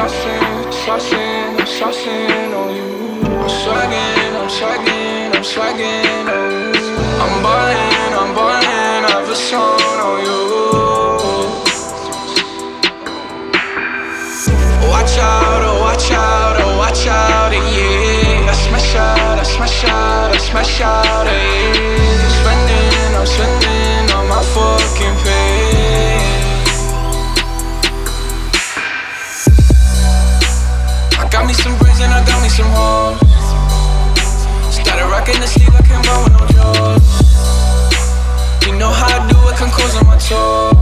saucing on you. I'm swagging on you. I'm ballin', I've a song on you. Watch out, oh watch out, oh watch out, yeah. I smash out, yeah. I'm spending on my fucking pay. I got me some braids and I got me some hoes. Started rocking the sleeve, I can't buy with no jaws. You know how I do it, can cause on my toes.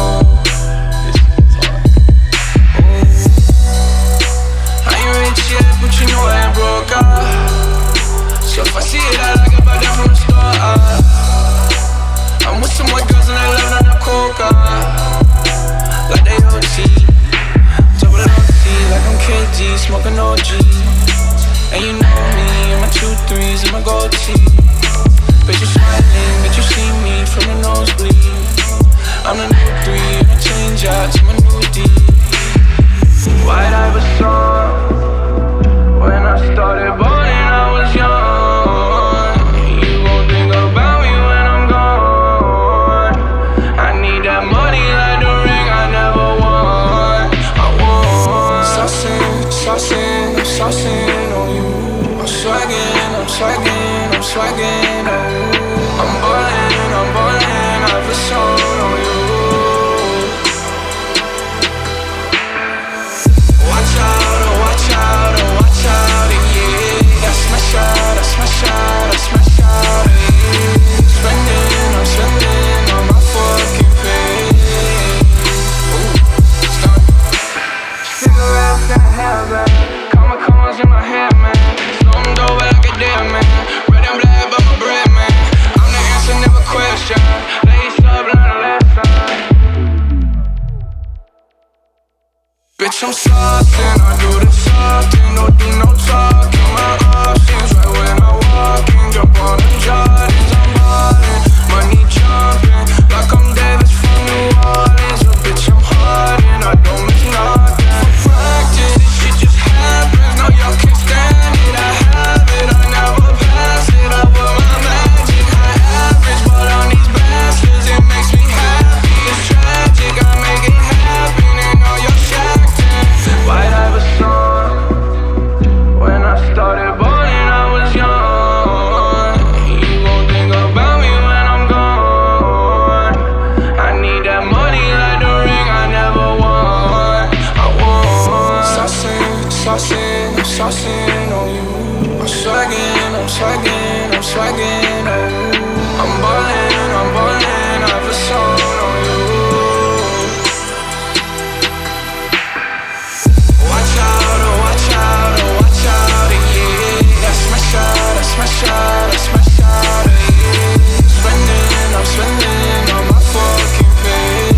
But you know I ain't broke, so if I see it, I like it, buy that from the store, I'm with some white girls and they love on the coca, like they OT. Double OT, like I'm KD, smoking OG. And you know me, and my 2-3s and my gold tee. Bet you smiling, bet you see me from the nosebleed. I'm the new 3, and I change out to my new D. White Iverson. When I started balling, I was young. You won't think about me when I'm gone. I need that money like the ring I never won. I won. I'm saucing on you. I'm swagging on you. I'm ballin', I've a song on you. Watch out, oh watch out, oh watch out, yeah. I smash out, yeah. I'm spending on my fucking pay. Cigarettes and heaven, commas in my head, man. Slow them over like a dead man. Red and black, but my bread, man. I'm the answer, never question. Lace up, learn a lesson. Bitch, I'm saucing, I do the talking, don't do no talking. My options right when I walk in, jump on the Jordans, I'm ballin', money jumping, like I'm Davis from New Orleans. So bitch, I'm hardin', I don't miss nothing. For practice, this shit just happens, no y'all can't stand it. I have it, I never pass it, I put my magic high average, but on these bastards, it makes me happy. It's tragic, I make it happen, and all your shack. White Iverson. When I started balling, I was young. You won't think about me when I'm gone. I need that money like the ring I never won. I won. Saucing on you. I'm swagging on you. I'm ballin', I've a song on you. Watch out, yeah. I smash out, yeah. I'm spending on my fucking pay.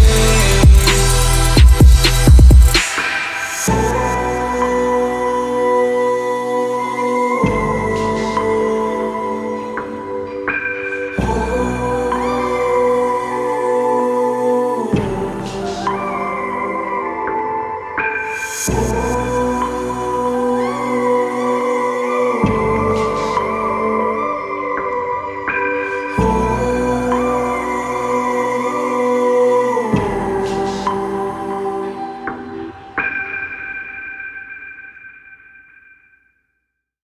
Ooh.